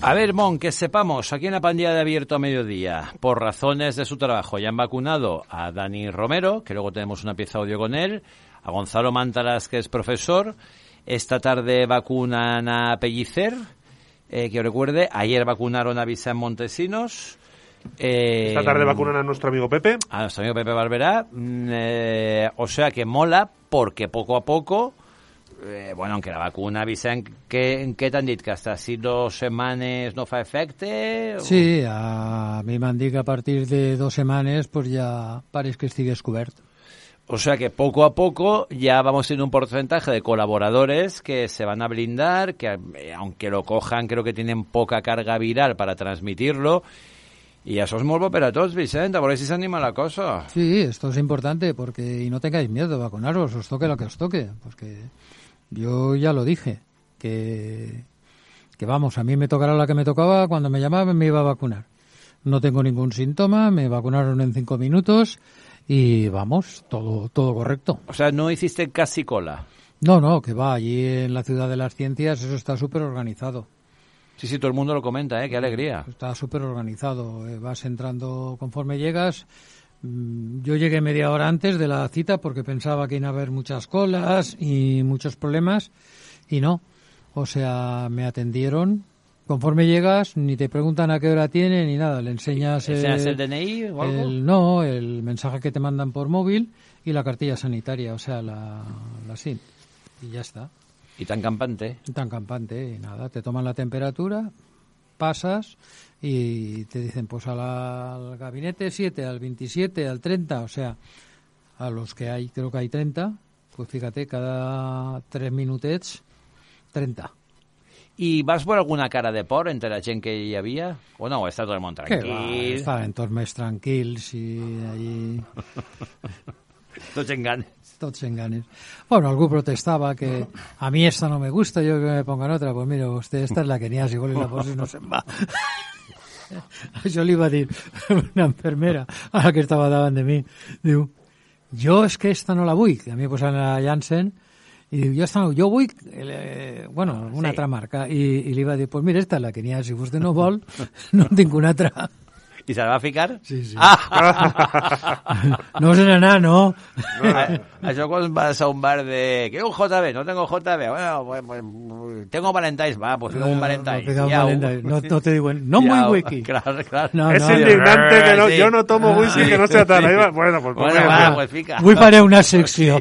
A ver, Mon, que sepamos, aquí en la pandilla de Abierto a Mediodía, por razones de su trabajo, ya han vacunado a Dani Romero, que luego tenemos una pieza audio con él, a Gonzalo Mántaras, que es profesor. Esta tarde vacunan a Pellicer, que os recuerde, ayer vacunaron a Vicent Montesinos. Esta tarde vacunan a nuestro amigo Pepe. A nuestro amigo Pepe Barberá. O sea que mola, porque poco a poco... bueno, aunque la vacuna, Vicent, què t'han dit? Que hasta 2 setmanes no fa efecte? Sí, a mi m'han dit que a partir de 2 setmanes pues ya parece que estigués cobert. O sea que poco a poco ya vamos teniendo un porcentaje de colaboradores que se van a blindar, que aunque lo cojan creo que tienen poca carga viral para transmitirlo. Y eso es muy bo per a tots, Vicent, a ver si se anima la cosa. Sí, esto es importante porque y no tengáis miedo de vacunaros, os toque lo que os toque, porque yo ya lo dije, que vamos, a mí me tocará la que me tocaba, cuando me llamaban me iba a vacunar. No tengo ningún síntoma, me vacunaron en 5 minutos y vamos, todo correcto. O sea, no hiciste casi cola. No, que va, allí en la Ciudad de las Ciencias eso está súper organizado. Sí, todo el mundo lo comenta, qué alegría. Está súper organizado, vas entrando conforme llegas. Yo llegué media hora antes de la cita porque pensaba que iba a haber muchas colas y muchos problemas y no. O sea, me atendieron. Conforme llegas, ni te preguntan a qué hora tiene ni nada. Le enseñas el DNI o el algo. el mensaje que te mandan por móvil y la cartilla sanitaria, o sea, la SIM. Y ya está. Y tan campante. Tan campante, y nada. Te toman la temperatura, pasas y te dicen pues al gabinete 7, al 27, al 30, o sea, a los que hay, creo que hay 30, pues fíjate, cada 3 minutets, 30. ¿Y vas por alguna cara de por entre la gent que hi havia? O no, està tot el món tranquil? Estaven tots més tranquils i allí... Tots en ganes. Tots en ganes. Bueno, algú protestaba que a mí esta no me gusta, yo que me pongan otra. Pues mire, usted, esta es la que n'hi ha, si vol la posi no se'n va. Això li va dir una enfermera a la que estava davant de mi. Diu, jo és que esta no la vull, que a mi posaven la Janssen, i diu, jo vull, una altra marca. I li va dir, pues mira, esta és la que n'hi ha, si vostè no vol, no en tinc una altra. ¿Y se la va a ficar? Sí. No se n'anà, no. Això quan vas a un bar de... ¿Qué un JB? No tengo JB. Bueno, pues tengo Valentine's. Va, pues fico un Valentine's. No te digo, no muy wiki. Claro. No, es indignante que no, yo no tomo whisky que no sea tal. Ahí va. Bueno, pues fica. Vull faré una secció.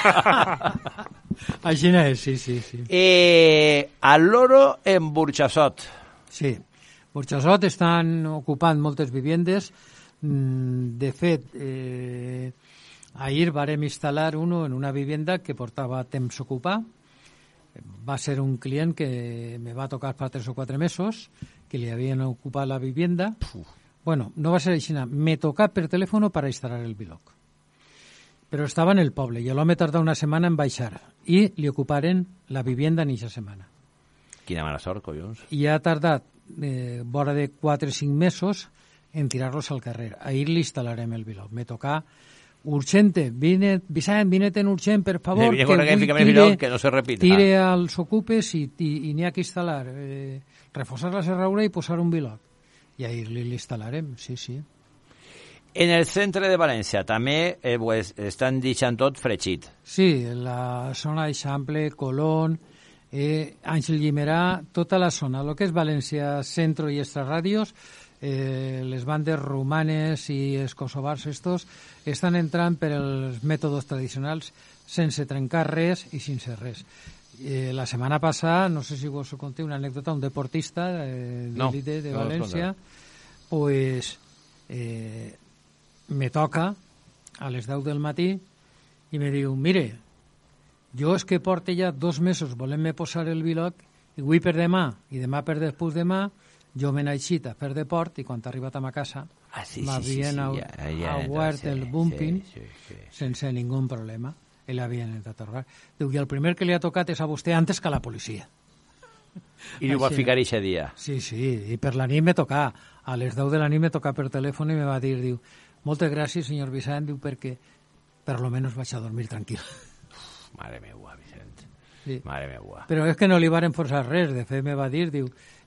Així és, sí. Al Loro en Burxassot. Sí. Burxassot estan ocupant moltes viviendes. De fet, ahir vàrem instal·lar uno en una vivienda que portava temps ocupar. Va ser un client que me va tocar fa 3 o 4 mesos, que li havien ocupat la vivienda. Bueno, no va ser així. Me tocà per telèfon per instal·lar el biloc. Però estava en el poble i l'home tardà una setmana en baixar i li ocuparen la vivienda en aquesta setmana. Quina mala sort, collons. I ha tardat vora de 4 o 5 mesos en tirar-los al carrer. Ahir li instal·larem el biloc. Me toca urgente. Vicent, vine-te'n urgent, per favor, que no se repita. Tire als ocupes i n'hi ha que instal·lar. Reforçar la serradura i posar un biloc. I ahir li instal·larem, sí. En el centre de València també estan deixant tot fregit. Sí, la zona d'Eixample, Colón, Àngel Guimerà, tota la zona, el que és València Centro i extrarradios, les bandes romanes i els kosovars estos estan entrant per els mètodes tradicionals sense trencar res i sense res. La setmana passada, no sé si vos conté una anècdota, un deportista d'élite de València, pues me toca a les 10 del matí i me diu, mire, jo és que porto ja 2 mesos volent-me posar el biloc i avui per demà i demà per després demà jo me n'he eixit a fer deport i quan he arribat a ma casa m'havien aguart el bumping sense ningú problema i l'havien entrat a robar. Diu, i el primer que li ha tocat és a vostè antes que a la policia. I li ho va ficar eixe dia. Sí, i per la nit me tocà. A les 10 de la nit me tocà per telèfon i me va dir, diu, moltes gràcies, senyor Vicent, diu, perquè per lo menos vaig a dormir tranquil. Mare meua, Vicent. Sí. Mare meua. Però és que no li varen forçar res. De fet, me va dir, diu,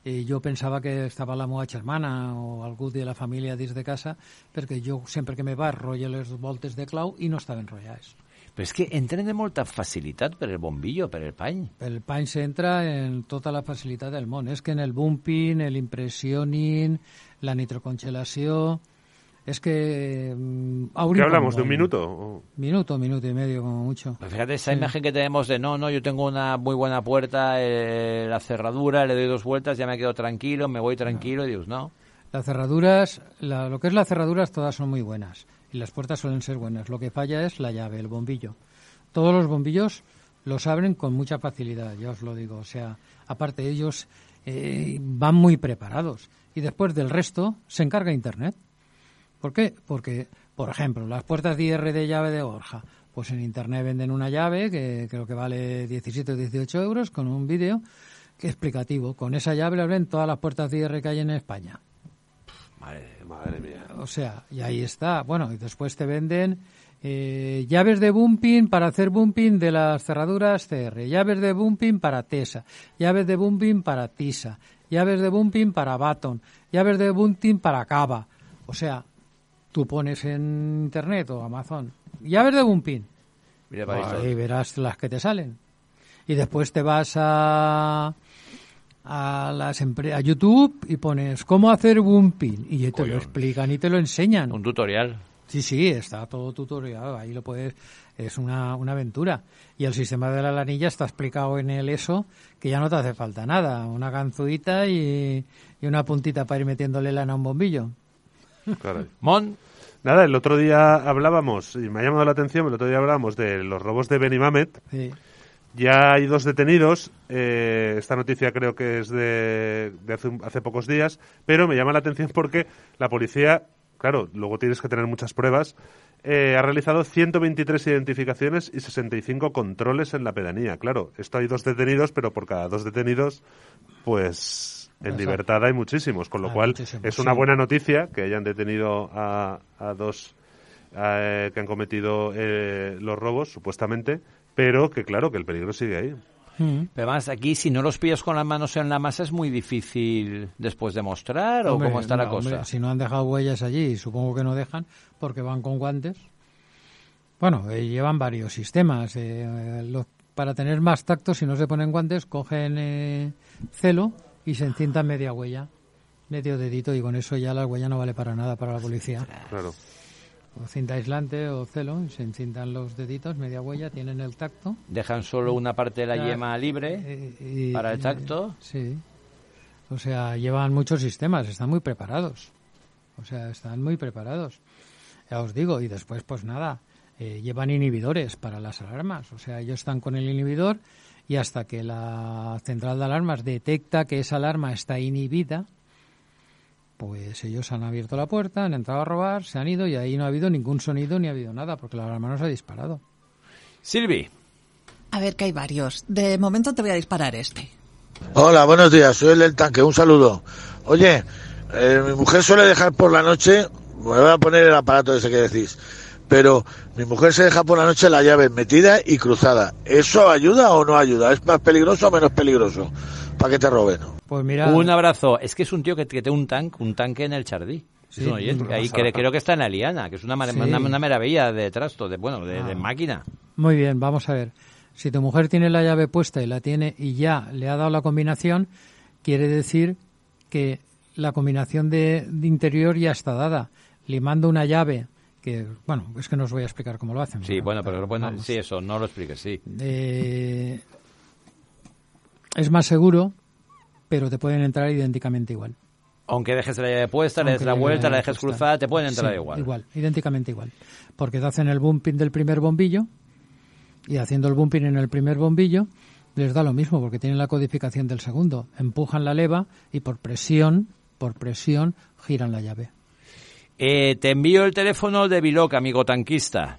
jo pensava que estava la meva germana o algú de la família dins de casa, perquè jo sempre que me va enrotllo les voltes de clau i no estaven enrotllades. Però és que entren de molta facilitat per el bombillo, per el pany. El pany s'entra en tota la facilitat del món. És que en el bumping, l'impressioning, la nitrocongelació... Es que... ¿Qué hablamos? ¿De un minuto? Minuto y medio como mucho. Pues fíjate, esa imagen que tenemos de no, yo tengo una muy buena puerta, la cerradura, le doy 2 vueltas, ya me quedo tranquilo, me voy tranquilo, y dios, no. Las cerraduras, lo que es las cerraduras todas son muy buenas y las puertas suelen ser buenas. Lo que falla es la llave, el bombillo. Todos los bombillos los abren con mucha facilidad, ya os lo digo. O sea, aparte ellos van muy preparados y después del resto se encarga Internet. ¿Por qué? Porque, por ejemplo, las puertas de IR de llave de Borja, pues en Internet venden una llave que creo que vale 17 o 18 euros con un vídeo que explicativo. Con esa llave le abren todas las puertas de IR que hay en España. Madre mía. O sea, y ahí está. Bueno, y después te venden llaves de bumping para hacer bumping de las cerraduras CR, llaves de bumping para TESA, llaves de bumping para TISA, llaves de bumping para Baton, llaves de bumping para Cava. O sea... Tú pones en Internet o Amazon llaves de bumping y verás las que te salen. Y después te vas a YouTube y pones cómo hacer bumping y te lo explican y te lo enseñan. Un tutorial. Sí, está todo tutorial. Ahí lo puedes... Es una aventura. Y el sistema de la lanilla está explicado en el ESO, que ya no te hace falta nada. Una ganzuita y una puntita para ir metiéndole lana a un bombillo. Caray. Mon. Nada, el otro día hablábamos, y me ha llamado la atención, el otro día hablábamos de los robos de Benimamet. Sí. Ya hay 2 detenidos, esta noticia creo que es de hace pocos días, pero me llama la atención porque la policía, claro, luego tienes que tener muchas pruebas, ha realizado 123 identificaciones y 65 controles en la pedanía. Claro, esto hay 2 detenidos, pero por cada 2 detenidos, pues... En libertad hay muchísimos, con lo cual es una buena noticia que hayan detenido a 2 que han cometido los robos, supuestamente, pero que claro, que el peligro sigue ahí. Pero además, aquí si no los pillas con las manos en la masa es muy difícil después demostrar, ¿o cómo está la cosa? Hombre, si no han dejado huellas allí, supongo que no dejan, porque van con guantes. Bueno, llevan varios sistemas. Para tener más tacto, si no se ponen guantes, cogen celo y se encintan media huella, medio dedito, y con eso ya la huella no vale para nada para la policía. Claro. O cinta aislante o celo, y se encintan los deditos, media huella, tienen el tacto. Dejan solo una parte de la yema libre para el tacto. Sí. O sea, llevan muchos sistemas, están muy preparados. Ya os digo, y después pues nada, llevan inhibidores para las alarmas. O sea, ellos están con el inhibidor y hasta que la central de alarmas detecta que esa alarma está inhibida, pues ellos han abierto la puerta, han entrado a robar, se han ido y ahí no ha habido ningún sonido ni ha habido nada, porque la alarma no se ha disparado. Silvi. A ver, que hay varios. De momento te voy a disparar este. Hola, buenos días, soy el del tanque, un saludo. Oye, mi mujer suele dejar por la noche, me voy a poner el aparato ese que decís, pero mi mujer se deja por la noche la llave metida y cruzada. ¿Eso ayuda o no ayuda? ¿Es más peligroso o menos peligroso para que te roben? Pues mira, un abrazo. Es que es un tío que tiene un tanque en el Chardí. Sí, es un oyente. Ahí creo que está en Aliana, que es una maravilla de trasto, de máquina. Muy bien, vamos a ver. Si tu mujer tiene la llave puesta y la tiene y ya le ha dado la combinación, quiere decir que la combinación de interior ya está dada. Le mando una llave que, bueno, es que no os voy a explicar cómo lo hacen. Sí, bueno, pero sí, eso, no lo expliques, sí. Es más seguro, pero te pueden entrar idénticamente igual. Aunque dejes la llave puesta, le des la vuelta, la dejes cruzada, te pueden entrar igual. Igual, idénticamente igual. Porque te hacen el bumping del primer bombillo y haciendo el bumping en el primer bombillo les da lo mismo porque tienen la codificación del segundo. Empujan la leva y por presión giran la llave. Te envío el teléfono de Biloc, amigo tanquista,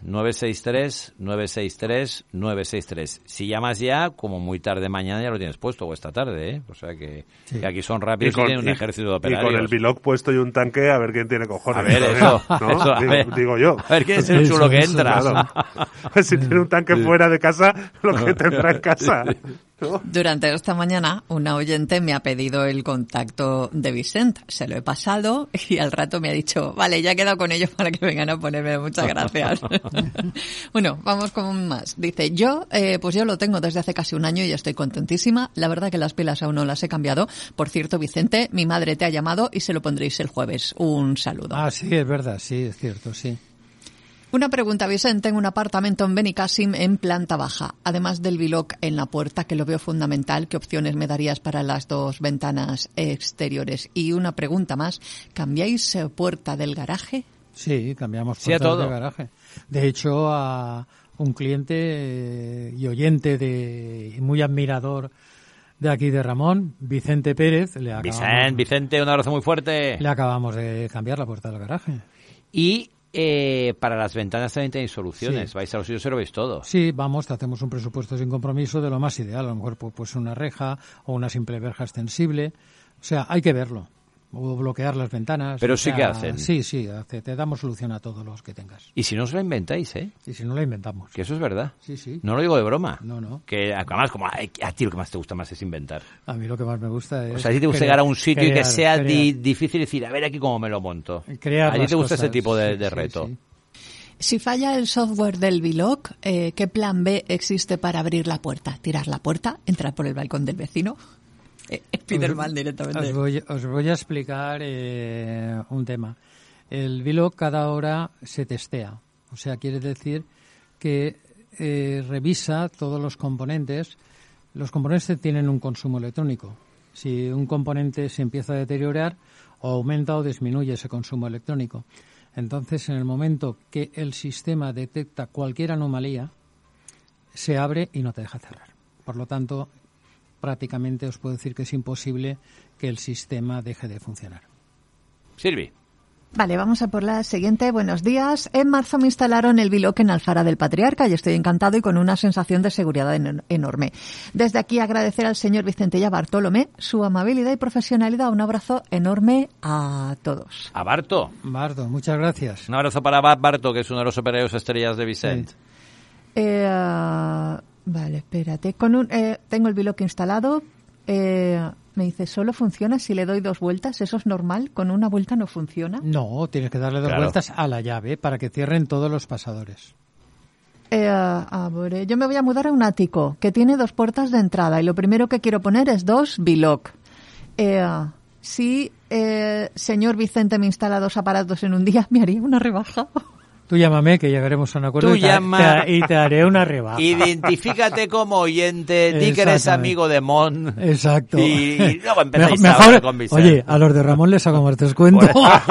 963-963-963. Si llamas ya, como muy tarde mañana ya lo tienes puesto, o esta tarde, ¿eh? O sea que aquí son rápidos y tienen un ejército de operarios. Y con el Biloc puesto y un tanque, a ver quién tiene cojones. A ver, eso, ¿no? eso digo yo. A ver quién es el chulo que entra. Claro. Si tiene un tanque fuera de casa, lo que tendrá en casa. Durante esta mañana, una oyente me ha pedido el contacto de Vicent. Se lo he pasado y al rato me ha dicho, vale, ya he quedado con ellos para que vengan a ponerme. Muchas gracias. Bueno, vamos con más. Dice, pues yo lo tengo desde hace casi un año y estoy contentísima. La verdad que las pilas aún no las he cambiado. Por cierto, Vicente, mi madre te ha llamado y se lo pondréis el jueves. Un saludo. Ah, sí, es verdad, sí, es cierto, sí. Una pregunta, Vicente. Tengo un apartamento en Benicàssim en planta baja. Además del biloc en la puerta, que lo veo fundamental, ¿qué opciones me darías para las 2 ventanas exteriores? Y una pregunta más, ¿cambiáis puerta del garaje? Sí, cambiamos Sí, a puertas todo. de garaje. De hecho, a un cliente y oyente y muy admirador de aquí de Ramón, Vicente Pérez, Vicente, un abrazo muy fuerte. le acabamos de cambiar la puerta del garaje. Y para las ventanas también tenéis soluciones. Sí. Vais a los sitios y lo veis todo. Sí, vamos, te hacemos un presupuesto sin compromiso de lo más ideal. A lo mejor pues una reja o una simple verja extensible. O sea, hay que verlo. O bloquear las ventanas. Pero o sí sea, que hacen. Sí, te damos solución a todos los que tengas. Y si no os lo inventáis, ¿eh? Y si no la inventamos. Que eso es verdad. Sí, sí. No lo digo de broma. No. Que además, como a ti lo que más te gusta más es inventar. A mí lo que más me gusta es... O sea, a ti te gusta llegar a un sitio y que sea crear. difícil decir, a ver aquí cómo me lo monto. Crear A ti las te gusta ese cosas, tipo de sí, reto. sí. Si falla el software del biloc, ¿qué plan B existe para abrir la puerta? ¿Tirar la puerta? ¿Entrar por el balcón del vecino? Spiderman directamente. Os voy a explicar un tema. El biloc cada hora se testea. O sea, quiere decir que revisa todos los componentes. Los componentes tienen un consumo electrónico. Si un componente se empieza a deteriorar, o aumenta o disminuye ese consumo electrónico. Entonces, en el momento que el sistema detecta cualquier anomalía, se abre y no te deja cerrar. Por lo tanto, prácticamente os puedo decir que es imposible que el sistema deje de funcionar. Silvi. Vale, vamos a por la siguiente. Buenos días. En marzo me instalaron el biloc en Alfara del Patriarca y estoy encantado y con una sensación de seguridad enorme. Desde aquí agradecer al señor Vicente y a Bartolomé su amabilidad y profesionalidad. Un abrazo enorme a todos. A Barto. Bardo, muchas gracias. Un abrazo para Barto, que es uno de los operarios estrellas de Vicente. Sí. Vale, espérate. Tengo el biloc instalado. Me dice, ¿solo funciona si le doy 2 vueltas? ¿Eso es normal? ¿Con una vuelta no funciona? No, tienes que darle 2 Claro. vueltas a la llave para que cierren todos los pasadores. A ver, yo me voy a mudar a un ático que tiene 2 puertas de entrada y lo primero que quiero poner es 2 biloc. Si señor Vicente me instala 2 aparatos en un día, ¿me haría una rebaja? Tú llámame, que llegaremos a un acuerdo Tú y llama. y te haré una rebaja. Identifícate como oyente, di que eres Exactamente. amigo de Mon. Exacto. Y luego empezáis a Mejor, hablar con Vicente. oye, a los de Ramón les hago más descuento.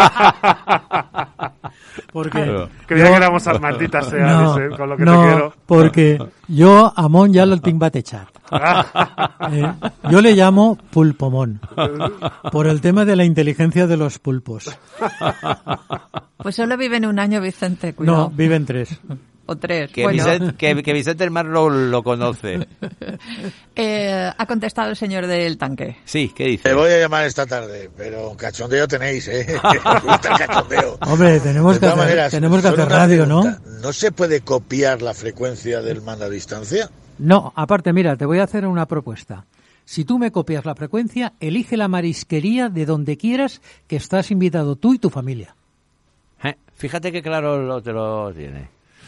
Porque Claro. Creía yo- que éramos almanditas, no, Vicent, con lo que no, te quiero. porque yo a Mon ya lo tengo batechar. Yo le llamo pulpomón por el tema de la inteligencia de los pulpos. Pues solo viven un año, Vicente, cuidado. No, viven 3. O 3. Que, Bueno, que Vicente el Mar lo conoce. ha contestado el señor del tanque. Sí, ¿qué dice? Te voy a llamar esta tarde, pero cachondeo tenéis, ¿eh? Me gusta el cachondeo. Hombre, tenemos De que todas hacer, maneras, tenemos que solo hacer una radio, ¿no? pregunta. ¿No se puede copiar la frecuencia del mando a distancia? No, aparte, mira, te voy a hacer una propuesta. Si tú me copias la frecuencia, elige la marisquería de donde quieras, que estás invitado tú y tu familia. Fíjate que claro te lo tiene.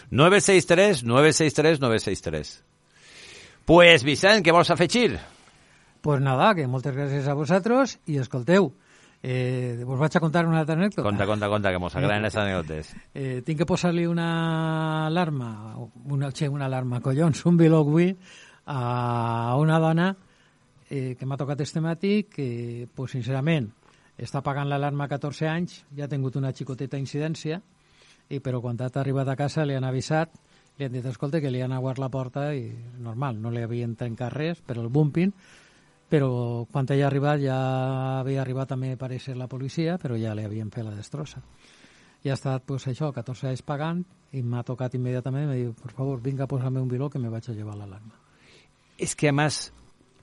963-963-963. Pues, Vicent, què vols afegir? Pues nada, que moltes gràcies a vosaltres i escolteu, vos vaig a contar una altra anècdota. Conta, que mos agraden les anècdotes. Tinc que posar-li una alarma, collons, un biloc avui a una dona que m'ha tocat este matí que, pues, sincerament, està pagant l'alarma a 14 anys, ja ha tingut una xicoteta incidència, però quan ha arribat a casa li han avisat, li han dit, escolta, que li han aguart la porta i normal, no li havien trencat res per el bumping, però quan ella ha arribat ja havia arribat també a aparèixer la policia, però ja li havien fet la destrossa. I ha estat, pues, això, 14 anys pagant i m'ha tocat immediatament i m'ha dit, por favor, vinga, posa'm un biloc que me vaig a llevar l'alarma. Es que además,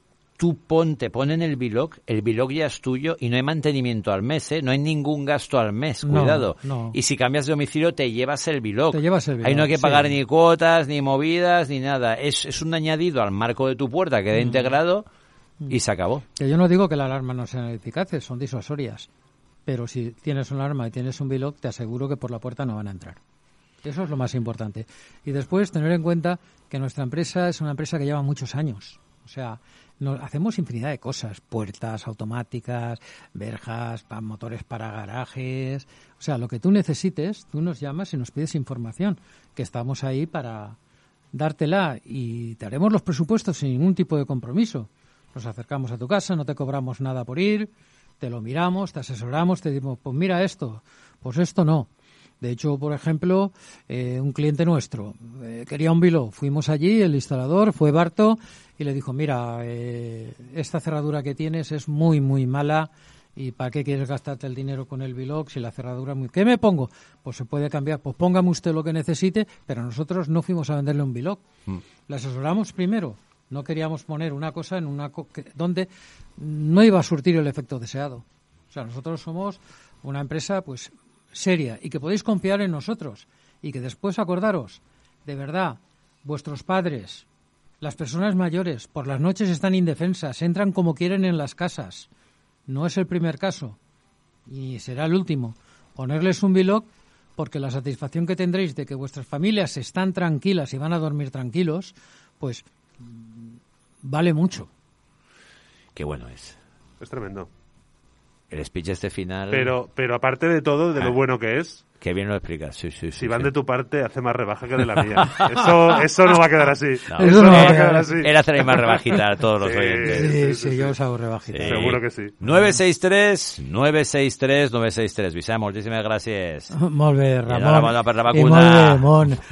tú te ponen el biloc ya es tuyo y no hay mantenimiento al mes, ¿eh? No hay ningún gasto al mes, cuidado. No. Y si cambias de domicilio te llevas el biloc. Ahí no hay que sí. pagar ni cuotas, ni movidas, ni nada. Es un añadido al marco de tu puerta, queda integrado y se acabó. Que yo no digo que las alarmas no sean eficaces, son disuasorias. Pero si tienes una alarma y tienes un biloc, te aseguro que por la puerta no van a entrar. Eso es lo más importante. Y después tener en cuenta que nuestra empresa es una empresa que lleva muchos años. O sea, hacemos infinidad de cosas, puertas automáticas, verjas, motores para garajes. O sea, lo que tú necesites, tú nos llamas y nos pides información, que estamos ahí para dártela y te haremos los presupuestos sin ningún tipo de compromiso. Nos acercamos a tu casa, no te cobramos nada por ir, te lo miramos, te asesoramos, te decimos, pues mira esto, pues esto no. De hecho, por ejemplo, un cliente nuestro quería un biloc. Fuimos allí, el instalador fue Barto y le dijo, mira, esta cerradura que tienes es muy, muy mala y ¿para qué quieres gastarte el dinero con el biloc si la cerradura es muy... ¿Qué me pongo? Pues se puede cambiar. Pues póngame usted lo que necesite, pero nosotros no fuimos a venderle un biloc. Le asesoramos primero. No queríamos poner una cosa en donde no iba a surtir el efecto deseado. O sea, nosotros somos una empresa, pues, seria y que podéis confiar en nosotros y que después acordaros, de verdad, vuestros padres, las personas mayores, por las noches están indefensas, entran como quieren en las casas. No es el primer caso y será el último. Ponerles un biloc porque la satisfacción que tendréis de que vuestras familias están tranquilas y van a dormir tranquilos, pues vale mucho. Qué bueno es. Es tremendo. El speech este final... Pero aparte de todo, de lo bueno que es... Qué bien lo explicas, sí. Si van de tu parte, hace más rebaja que de la mía. Eso no va a quedar así. No. Eso no va a quedar así. Él hace la misma rebajita a todos los oyentes. Sí, yo os hago rebajita. Sí. Seguro que sí. 963. Vicent, moltíssimes gràcies. Molt bé, Ramon. I enhorabona per la I vacuna. molt bé, Mon.